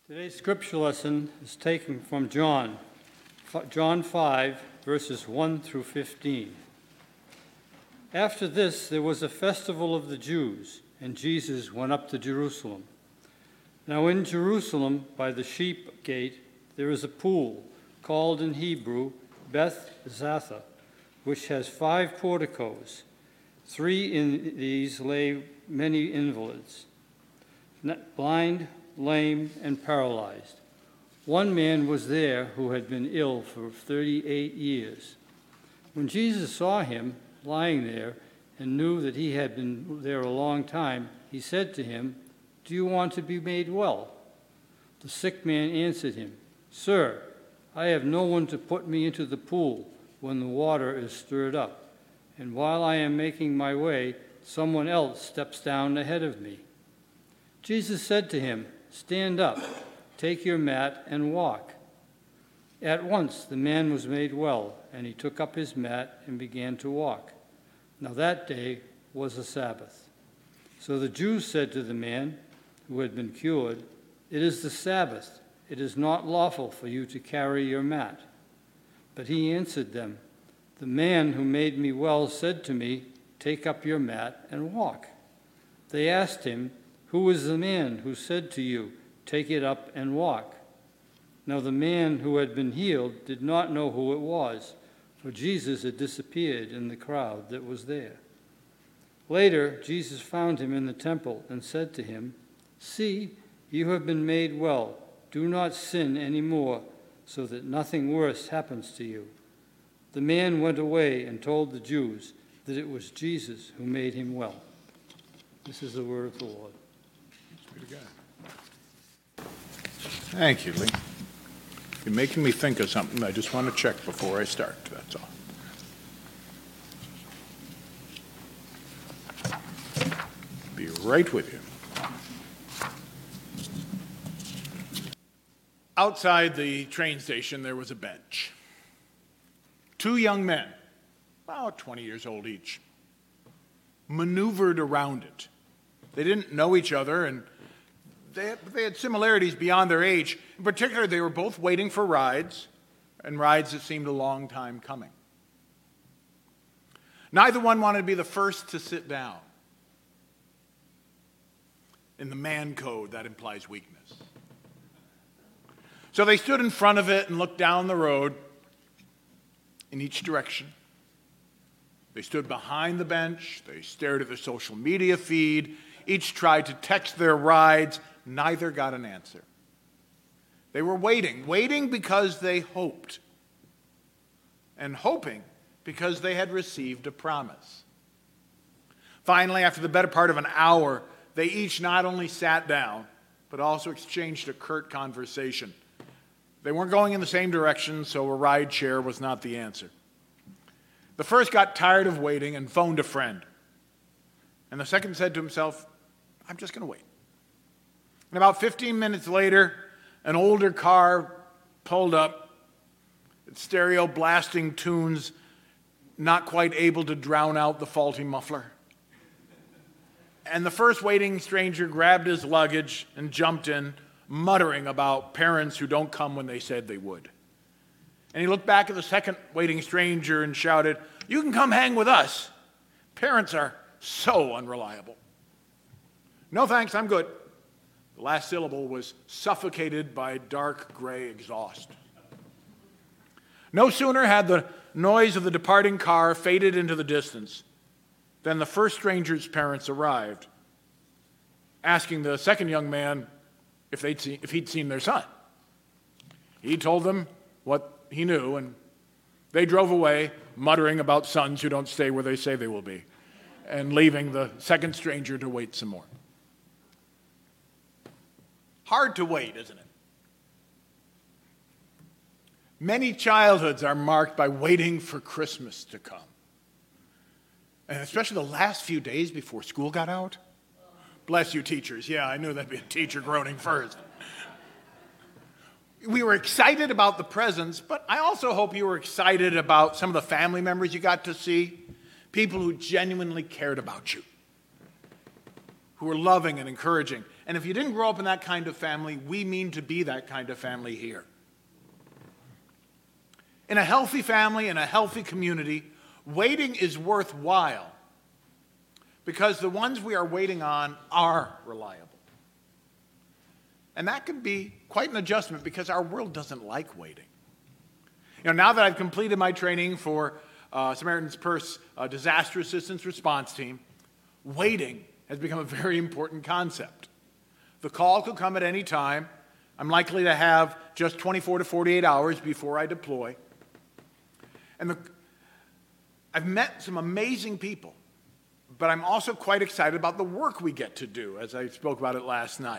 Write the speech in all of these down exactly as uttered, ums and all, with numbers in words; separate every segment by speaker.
Speaker 1: Today's scripture lesson is taken from John, John five, verses one through fifteen. After this, there was a festival of the Jews, and Jesus went up to Jerusalem. Now in Jerusalem, by the sheep gate, there is a pool, called in Hebrew Beth Zatha, which has five porticos. Three in these lay many invalids, blind, lame, and paralyzed. One man was there who had been ill for thirty-eight years. When Jesus saw him lying there and knew that he had been there a long time, he said to him, "Do you want to be made well?" The sick man answered him, "Sir, I have no one to put me into the pool when the water is stirred up, and while I am making my way, someone else steps down ahead of me." Jesus said to him, "Stand up, take your mat, and walk." At once the man was made well, and he took up his mat and began to walk. Now that day was a Sabbath. So the Jews said to the man who had been cured, "It is the Sabbath. It is not lawful for you to carry your mat." But he answered them, "The man who made me well said to me, 'Take up your mat and walk.'" They asked him, "Who is the man who said to you, 'Take it up and walk'?" Now the man who had been healed did not know who it was, for Jesus had disappeared in the crowd that was there. Later, Jesus found him in the temple and said to him, "See, you have been made well. Do not sin any more, so that nothing worse happens to you." The man went away and told the Jews that it was Jesus who made him well. This is the word of the Lord.
Speaker 2: Thanks be to God. Thank you, Lee. You're making me think of something I just want to check before I start, that's all. Be right with you. Outside the train station, there was a bench. Two young men, about twenty years old each, maneuvered around it. They didn't know each other, and they had, they had similarities beyond their age. In particular, they were both waiting for rides, and rides that seemed a long time coming. Neither one wanted to be the first to sit down. In the man code, that implies weakness. So they stood in front of it and looked down the road in each direction. They stood behind the bench. They stared at their social media feed. Each tried to text their rides. Neither got an answer. They were waiting, waiting because they hoped, and hoping because they had received a promise. Finally, after the better part of an hour, they each not only sat down, but also exchanged a curt conversation. They weren't going in the same direction, so a ride share was not the answer. The first got tired of waiting and phoned a friend. And the second said to himself, "I'm just going to wait." And about fifteen minutes later, an older car pulled up, its stereo blasting tunes, not quite able to drown out the faulty muffler. And the first waiting stranger grabbed his luggage and jumped in, muttering about parents who don't come when they said they would. And he looked back at the second waiting stranger and shouted, "You can come hang with us. Parents are so unreliable." "No thanks, I'm good." The last syllable was suffocated by dark gray exhaust. No sooner had the noise of the departing car faded into the distance than the first stranger's parents arrived, asking the second young man if, they'd seen, if he'd seen their son. He told them what he knew, and they drove away, muttering about sons who don't stay where they say they will be, and leaving the second stranger to wait some more. Hard to wait, isn't it? Many childhoods are marked by waiting for Christmas to come. And especially the last few days before school got out. Bless you, teachers. Yeah, I knew that'd be a teacher groaning first. We were excited about the presents, but I also hope you were excited about some of the family members you got to see, people who genuinely cared about you, who were loving and encouraging. And if you didn't grow up in that kind of family, we mean to be that kind of family here. In a healthy family, in a healthy community, waiting is worthwhile because the ones we are waiting on are reliable. And that can be quite an adjustment because our world doesn't like waiting. You know, now that I've completed my training for uh, Samaritan's Purse uh, Disaster Assistance Response Team, waiting has become a very important concept. The call could come at any time. I'm likely to have just twenty-four to forty-eight hours before I deploy. And the, I've met some amazing people, but I'm also quite excited about the work we get to do, as I spoke about it last night.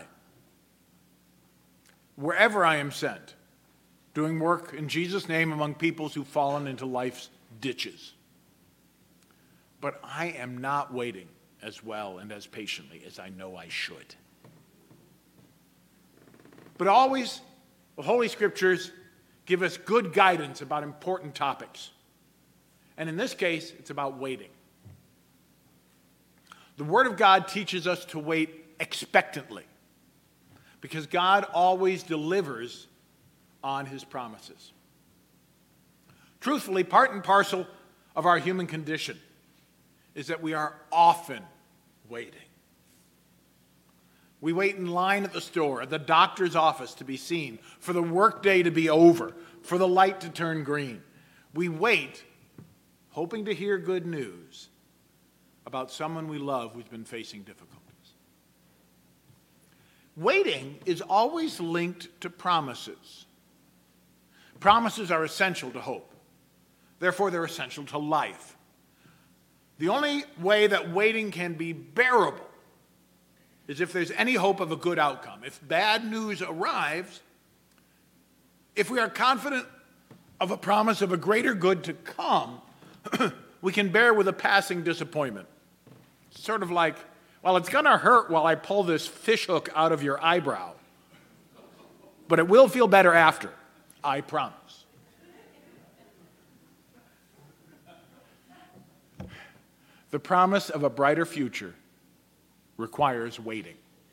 Speaker 2: Wherever I am sent, doing work in Jesus' name among peoples who've fallen into life's ditches. But I am not waiting as well and as patiently as I know I should. But always, the Holy Scriptures give us good guidance about important topics. And in this case, it's about waiting. The Word of God teaches us to wait expectantly, because God always delivers on his promises. Truthfully, part and parcel of our human condition is that we are often waiting. We wait in line at the store, at the doctor's office to be seen, for the workday to be over, for the light to turn green. We wait, hoping to hear good news about someone we love who's been facing difficulties. Waiting is always linked to promises. Promises are essential to hope. Therefore, they're essential to life. The only way that waiting can be bearable is if there's any hope of a good outcome. If bad news arrives, if we are confident of a promise of a greater good to come, we can bear with a passing disappointment. It's sort of like, well, it's going to hurt while I pull this fish hook out of your eyebrow, but it will feel better after, I promise. The promise of a brighter future requires waiting.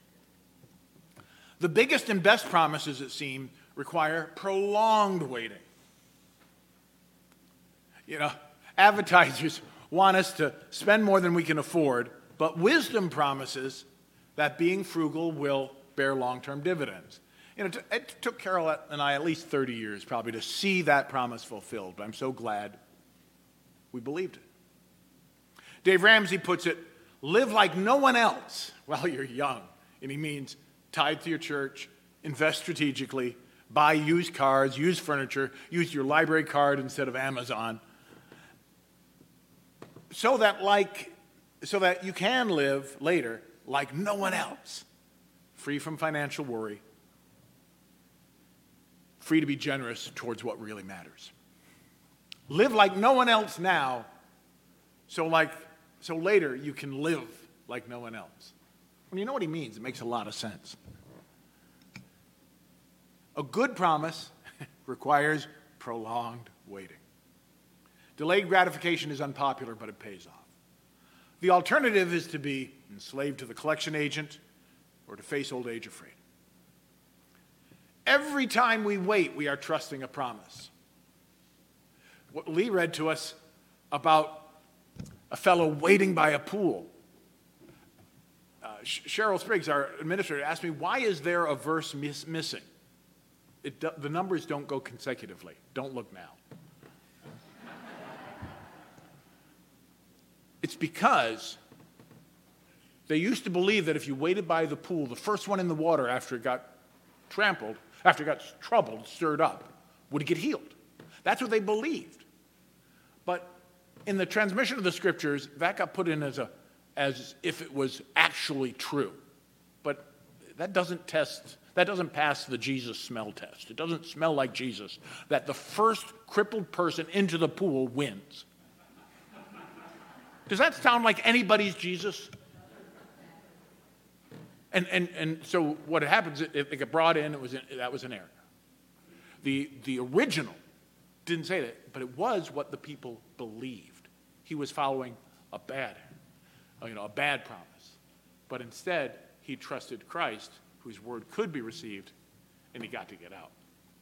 Speaker 2: The biggest and best promises, it seems, require prolonged waiting. You know, advertisers want us to spend more than we can afford, but wisdom promises that being frugal will bear long-term dividends. You know, it took Carol and I at least thirty years probably to see that promise fulfilled, but I'm so glad we believed it. Dave Ramsey puts it, live like no one else while you're young. And he means tithe to your church, invest strategically, buy used cars, used furniture, use your library card instead of Amazon. So that like, so that you can live later like no one else, free from financial worry, free to be generous towards what really matters. Live like no one else now, so like so later you can live like no one else. When you know what he means, it makes a lot of sense. A good promise requires prolonged waiting. Delayed gratification is unpopular, but it pays off. The alternative is to be enslaved to the collection agent or to face old age afraid. Every time we wait, we are trusting a promise. What Lee read to us about a fellow waiting by a pool. Uh, Cheryl Spriggs, our administrator, asked me, why is there a verse miss- missing? It do- the numbers don't go consecutively. Don't look now. It's because they used to believe that if you waited by the pool, the first one in the water after it got trampled, after it got troubled, stirred up, would get healed. That's what they believed. But in the transmission of the scriptures, that got put in as a as if it was actually true. But that doesn't test, that doesn't pass the Jesus smell test. It doesn't smell like Jesus that the first crippled person into the pool wins. Does that sound like anybody's Jesus? And and and so what happens, it, it got brought in, it was in, that was an error. The the original didn't say that, but it was what the people believed. He was following a bad, you know, a bad promise. But instead, he trusted Christ, whose word could be received, and he got to get out.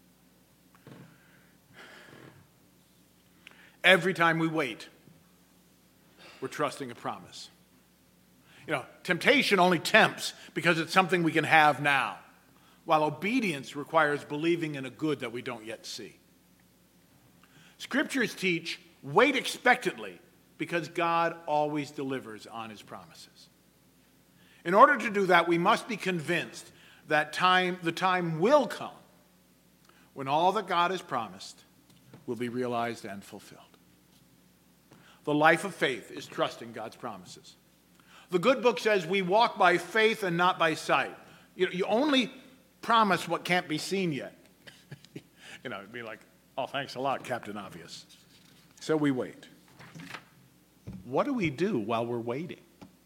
Speaker 2: Every time we wait, we're trusting a promise. You know, temptation only tempts because it's something we can have now, while obedience requires believing in a good that we don't yet see. Scriptures teach, wait expectantly, because God always delivers on his promises. In order to do that, we must be convinced that time, the time will come when all that God has promised will be realized and fulfilled. The life of faith is trusting God's promises. The good book says we walk by faith and not by sight. You know, you only promise what can't be seen yet. You know, it'd be like, oh, thanks a lot, Captain Obvious. So we wait. What do we do while we're waiting?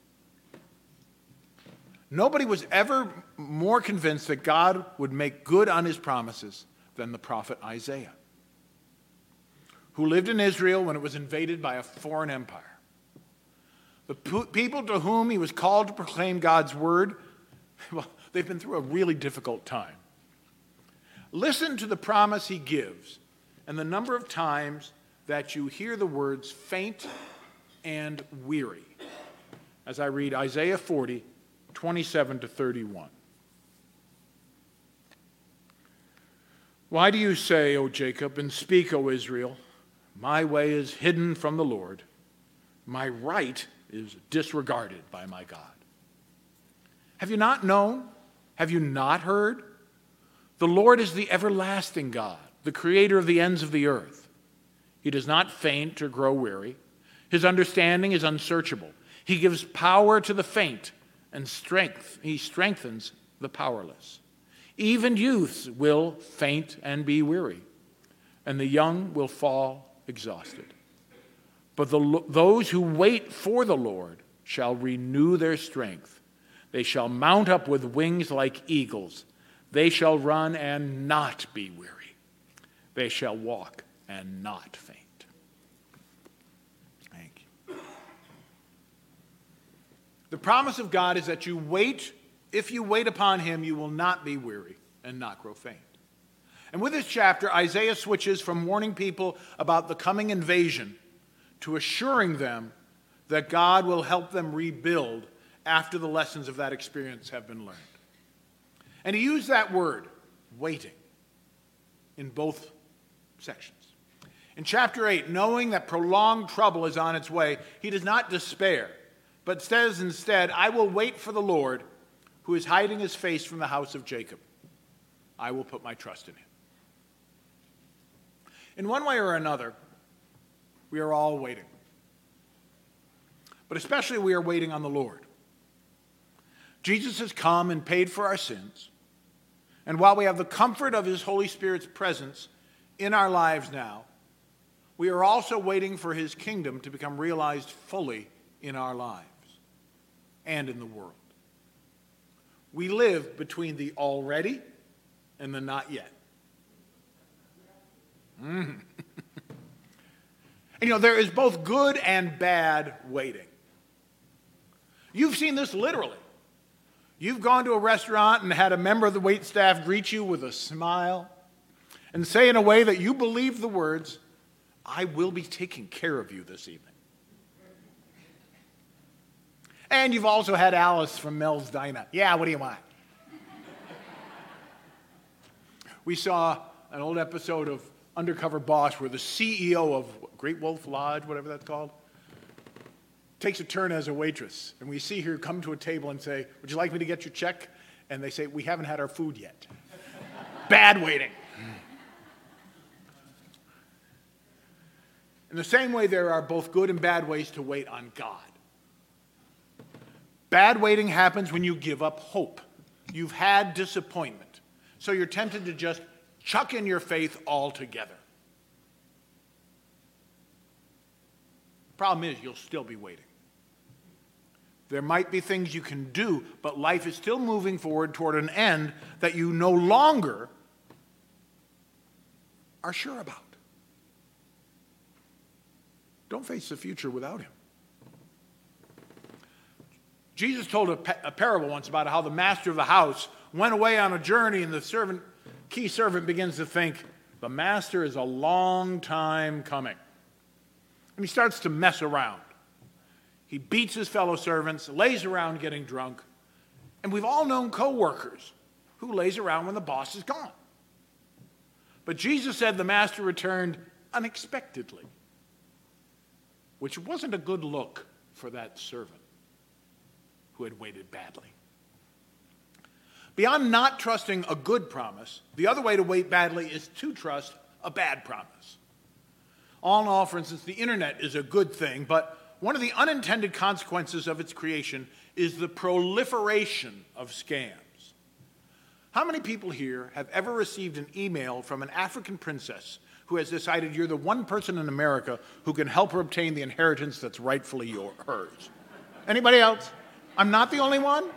Speaker 2: Nobody was ever more convinced that God would make good on his promises than the prophet Isaiah, who lived in Israel when it was invaded by a foreign empire. The people to whom he was called to proclaim God's word, well, they've been through a really difficult time. Listen to the promise he gives and the number of times that you hear the words faint and weary, as I read Isaiah forty, twenty-seven to thirty-one. Why do you say, O Jacob, and speak, O Israel, my way is hidden from the Lord, my right is disregarded by my God? Have you not known? Have you not heard? The Lord is the everlasting God, the creator of the ends of the earth. He does not faint or grow weary. His understanding is unsearchable. He gives power to the faint and strength. He strengthens the powerless. Even youths will faint and be weary, and the young will fall exhausted. But the, those who wait for the Lord shall renew their strength. They shall mount up with wings like eagles. They shall run and not be weary. They shall walk and not faint. Thank you. The promise of God is that you wait. If you wait upon him, you will not be weary and not grow faint. And with this chapter, Isaiah switches from warning people about the coming invasion to assuring them that God will help them rebuild after the lessons of that experience have been learned. And he used that word, waiting, in both sections. In chapter eight, knowing that prolonged trouble is on its way, he does not despair, but says instead, I will wait for the Lord, who is hiding his face from the house of Jacob. I will put my trust in him. In one way or another, we are all waiting. But especially we are waiting on the Lord. Jesus has come and paid for our sins. And while we have the comfort of his Holy Spirit's presence in our lives now, we are also waiting for his kingdom to become realized fully in our lives and in the world. We live between the already and the not yet. Mm. And you know, there is both good and bad waiting. You've seen this literally. You've gone to a restaurant and had a member of the wait staff greet you with a smile and say in a way that you believe the words, I will be taking care of you this evening. And you've also had Alice from Mel's Diner. Yeah, what do you want? We saw an old episode of Undercover Boss where the C E O of Great Wolf Lodge, whatever that's called, takes a turn as a waitress. And we see her come to a table and say, would you like me to get your check? And they say, we haven't had our food yet. Bad waiting. In the same way, there are both good and bad ways to wait on God. Bad waiting happens when you give up hope. You've had disappointment. So you're tempted to just chuck in your faith altogether. The problem is you'll still be waiting. There might be things you can do, but life is still moving forward toward an end that you no longer are sure about. Don't face the future without him. Jesus told a, pa- a parable once about how the master of the house went away on a journey, and the servant, key servant begins to think, the master is a long time coming. And he starts to mess around. He beats his fellow servants, lays around getting drunk, and we've all known coworkers who lays around when the boss is gone. But Jesus said the master returned unexpectedly, which wasn't a good look for that servant who had waited badly. Beyond not trusting a good promise, the other way to wait badly is to trust a bad promise. All in all, for instance, the internet is a good thing, but one of the unintended consequences of its creation is the proliferation of scams. How many people here have ever received an email from an African princess who has decided you're the one person in America who can help her obtain the inheritance that's rightfully your, hers? Anybody else? I'm not the only one?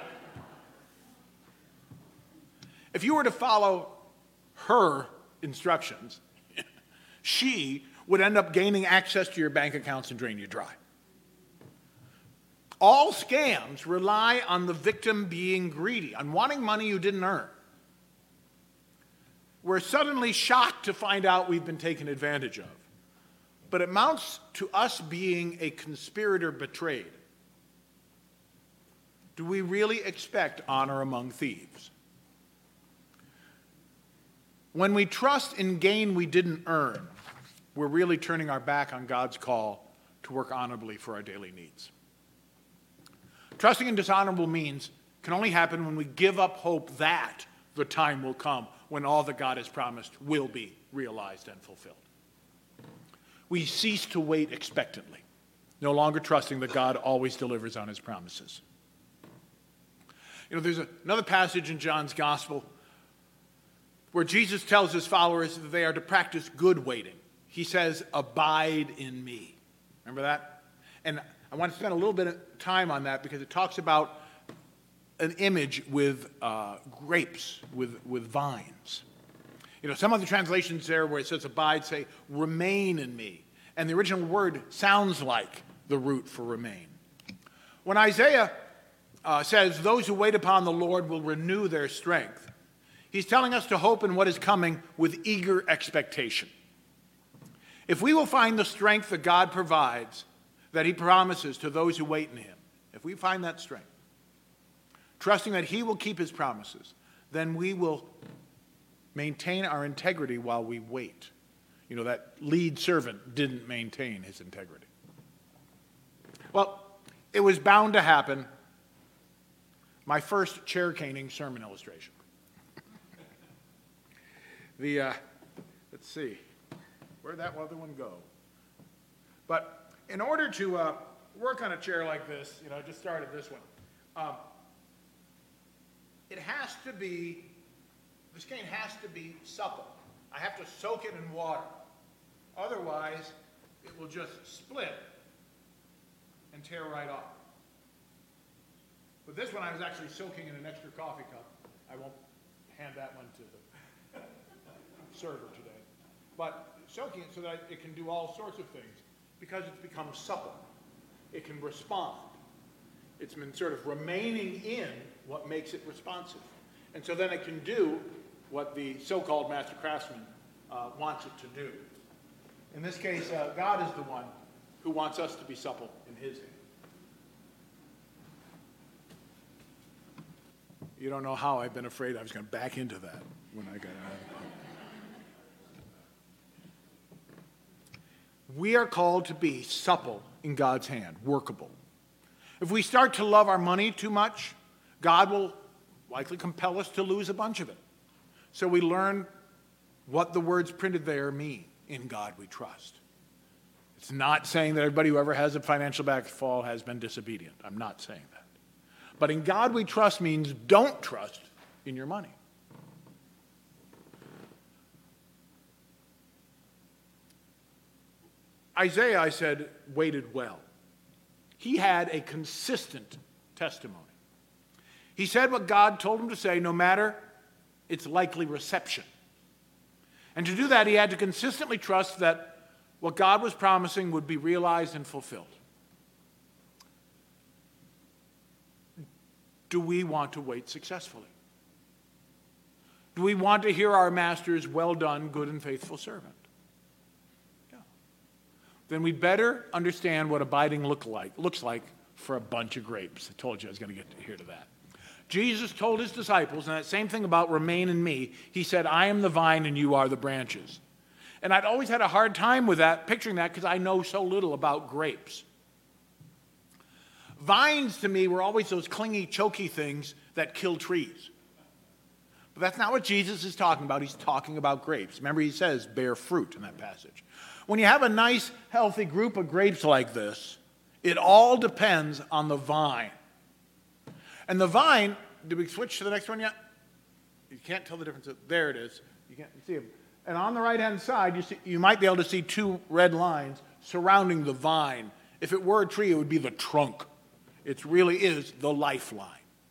Speaker 2: If you were to follow her instructions, she would end up gaining access to your bank accounts and drain you dry. All scams rely on the victim being greedy, on wanting money you didn't earn. We're suddenly shocked to find out we've been taken advantage of. But it amounts to us being a conspirator betrayed. Do we really expect honor among thieves? When we trust in gain we didn't earn, we're really turning our back on God's call to work honorably for our daily needs. Trusting in dishonorable means can only happen when we give up hope that the time will come when all that God has promised will be realized and fulfilled. We cease to wait expectantly, no longer trusting that God always delivers on his promises. You know, there's a, another passage in John's Gospel where Jesus tells his followers that they are to practice good waiting. He says, abide in me. Remember that? And I want to spend a little bit of time on that because it talks about an image with uh, grapes, with, with vines. You know, some of the translations there where it says abide say, remain in me. And the original word sounds like the root for remain. When Isaiah uh, says, those who wait upon the Lord will renew their strength, he's telling us to hope in what is coming with eager expectation. If we will find the strength that God provides, that he promises to those who wait in him, if we find that strength, trusting that he will keep his promises, then we will maintain our integrity while we wait. You know, that lead servant didn't maintain his integrity. Well, it was bound to happen. My first chair caning sermon illustration. The, uh, let's see, where'd that other one go? But in order to uh, work on a chair like this, you know, I just started this one, um, it has to be, this cane has to be supple. I have to soak it in water. Otherwise, it will just split and tear right off. But this one I was actually soaking in an extra coffee cup. I won't hand that one to the server today. But soaking it so that it can do all sorts of things because it's become supple. It can respond. It's been sort of remaining in what makes it responsive. And so then it can do what the so-called master craftsman uh, wants it to do. In this case, uh, God is the one who wants us to be supple in his hand. You don't know how I've been afraid I was going to back into that when I got out. We are called to be supple in God's hand, workable. If we start to love our money too much, God will likely compel us to lose a bunch of it. So we learn what the words printed there mean. In God we trust. It's not saying that everybody who ever has a financial backfall has been disobedient. I'm not saying that. But in God we trust means don't trust in your money. Isaiah, I said, waited well. He had a consistent testimony. He said what God told him to say, no matter its likely reception. And to do that, he had to consistently trust that what God was promising would be realized and fulfilled. do we want to wait successfully? Do we want to hear our master's well done, good and faithful servant? Yeah. Then we better understand what abiding look like, looks like for a bunch of grapes. I told you I was going to get to here to that. Jesus told his disciples, and that same thing about remain in me, he said, I am the vine and you are the branches. And I'd always had a hard time with that, picturing that, because I know so little about grapes. Vines to me were always those clingy, choky things that kill trees. But that's not what Jesus is talking about. He's talking about grapes. Remember, he says bear fruit in that passage. When you have a nice, healthy group of grapes like this, it all depends on the vine. And the vine, did we switch to the next one yet? You can't tell the difference. There it is. You can't see them. And on the right-hand side, you, see, you might be able to see two red lines surrounding the vine. If it were a tree, it would be the trunk. It really is the lifeline.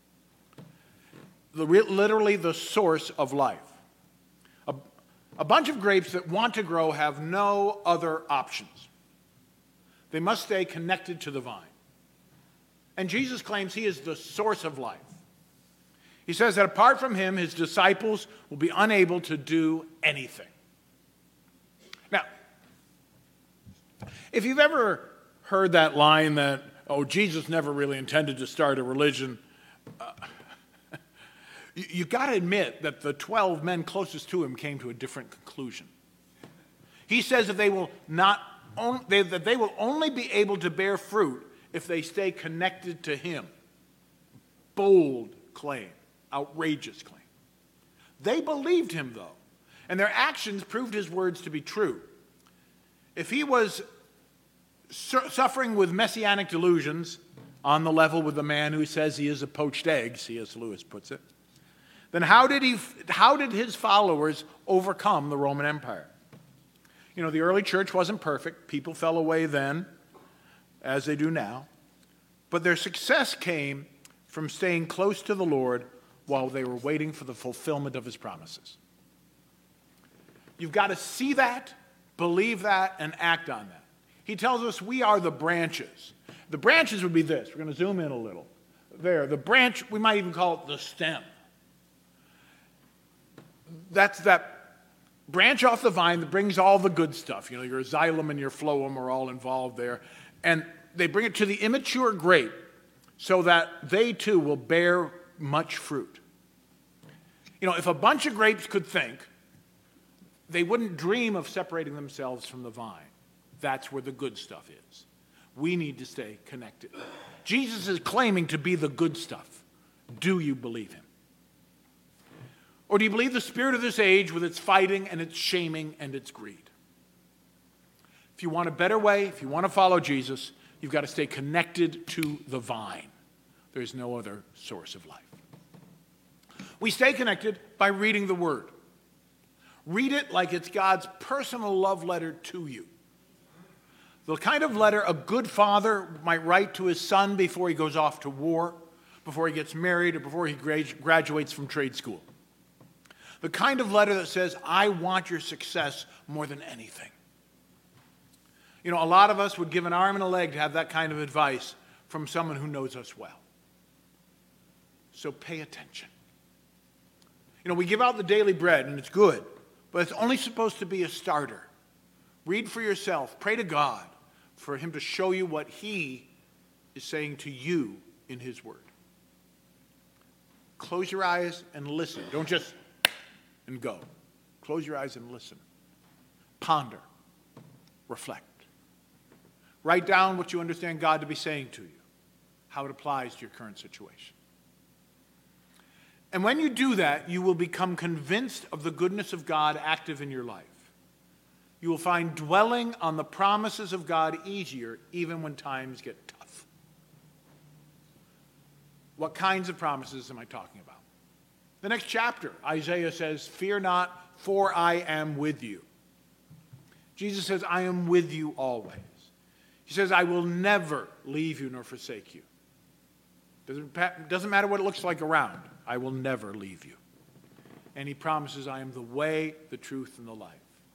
Speaker 2: The, literally the source of life. A, a bunch of grapes that want to grow have no other options. They must stay connected to the vine. And Jesus claims he is the source of life. He says that apart from him, his disciples will be unable to do anything. Now, if you've ever heard that line that, oh, Jesus never really intended to start a religion, uh, you, you've got to admit that the twelve men closest to him came to a different conclusion. He says that they will not on, they, that they will only be able to bear fruit if they stay connected to him. Bold claim, outrageous claim. They believed him, though, and their actions proved his words to be true. If he was su- suffering with messianic delusions on the level with the man who says he is a poached egg, C S Lewis puts it, then how did he? How did his followers overcome the Roman Empire? You know, the early church wasn't perfect. People fell away then, as they do now. But their success came from staying close to the Lord while they were waiting for the fulfillment of his promises. You've got to see that, believe that, and act on that. He tells us we are the branches. The branches would be this. We're going to zoom in a little. There, the branch, we might even call it the stem. That's that branch off the vine that brings all the good stuff. You know, your xylem and your phloem are all involved there. And they bring it to the immature grape so that they too will bear much fruit. You know, if a bunch of grapes could think, they wouldn't dream of separating themselves from the vine. That's where the good stuff is. We need to stay connected. Jesus is claiming to be the good stuff. Do you believe him? Or do you believe the spirit of this age with its fighting and its shaming and its greed? If you want a better way, if you want to follow Jesus, you've got to stay connected to the vine. There's no other source of life. We stay connected by reading the Word. Read it like it's God's personal love letter to you. The kind of letter a good father might write to his son before he goes off to war, before he gets married, or before he graduates from trade school. The kind of letter that says, I want your success more than anything. You know, a lot of us would give an arm and a leg to have that kind of advice from someone who knows us well. So pay attention. You know, we give out the daily bread, and it's good, but it's only supposed to be a starter. Read for yourself. Pray to God for him to show you what he is saying to you in his word. Close your eyes and listen. Don't just and go. Close your eyes and listen. Ponder. Reflect. Write down what you understand God to be saying to you, how it applies to your current situation. And when you do that, you will become convinced of the goodness of God active in your life. You will find dwelling on the promises of God easier even when times get tough. What kinds of promises am I talking about? The next chapter, Isaiah says, fear not, for I am with you. Jesus says, I am with you always. He says, I will never leave you nor forsake you. Doesn't, doesn't matter what it looks like around. I will never leave you. And he promises, I am the way, the truth, and the life.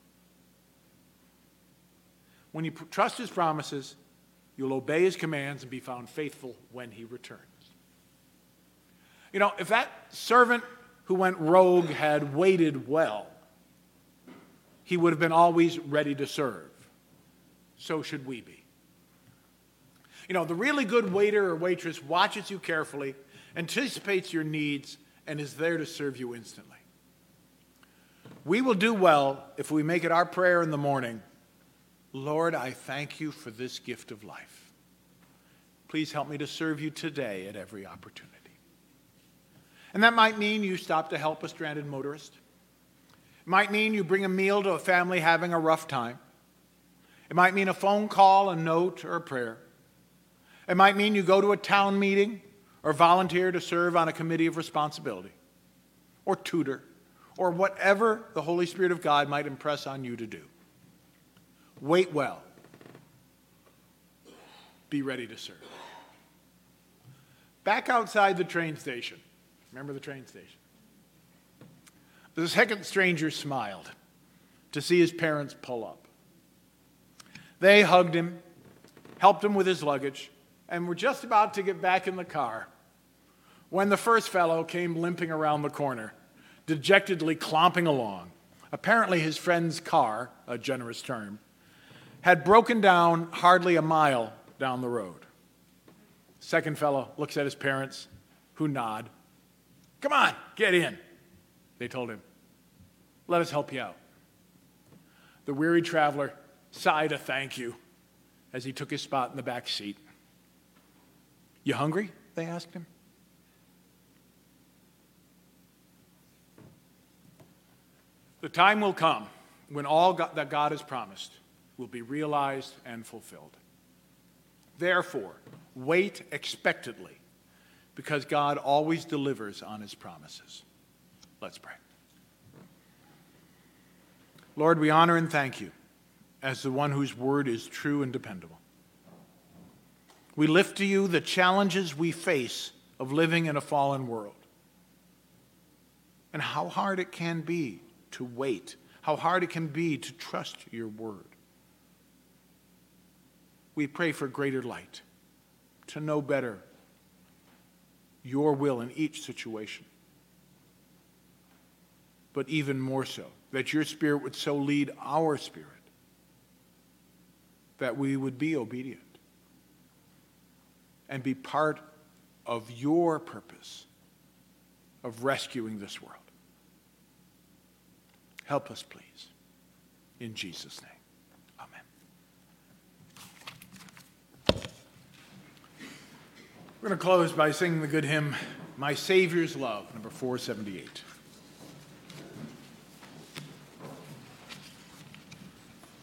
Speaker 2: When you trust his promises, you'll obey his commands and be found faithful when he returns. You know, if that servant who went rogue had waited well, he would have been always ready to serve. So should we be. You know, the really good waiter or waitress watches you carefully, anticipates your needs, and is there to serve you instantly. We will do well if we make it our prayer in the morning, Lord, I thank you for this gift of life. Please help me to serve you today at every opportunity. And that might mean you stop to help a stranded motorist. It might mean you bring a meal to a family having a rough time. It might mean a phone call, a note, or a prayer. It might mean you go to a town meeting or volunteer to serve on a committee of responsibility or tutor or whatever the Holy Spirit of God might impress on you to do. Wait well. Be ready to serve. Back outside the train station. Remember the train station? The second stranger smiled to see his parents pull up. They hugged him, helped him with his luggage, and were just about to get back in the car when the first fellow came limping around the corner, dejectedly clomping along. Apparently his friend's car, a generous term, had broken down hardly a mile down the road. Second fellow looks at his parents, who nod. Come on, get in, they told him. Let us help you out. The weary traveler sighed a thank you as he took his spot in the back seat. You hungry? They asked him. The time will come when all God, that God has promised will be realized and fulfilled. Therefore, wait expectantly, because God always delivers on his promises. Let's pray. Lord, we honor and thank you as the one whose word is true and dependable. We lift to you the challenges we face of living in a fallen world and how hard it can be to wait, how hard it can be to trust your word. We pray for greater light, to know better your will in each situation. But even more so, that your Spirit would so lead our spirit that we would be obedient and be part of your purpose of rescuing this world. Help us, please. In Jesus' name, amen. We're going to close by singing the good hymn, My Savior's Love, number four seventy-eight.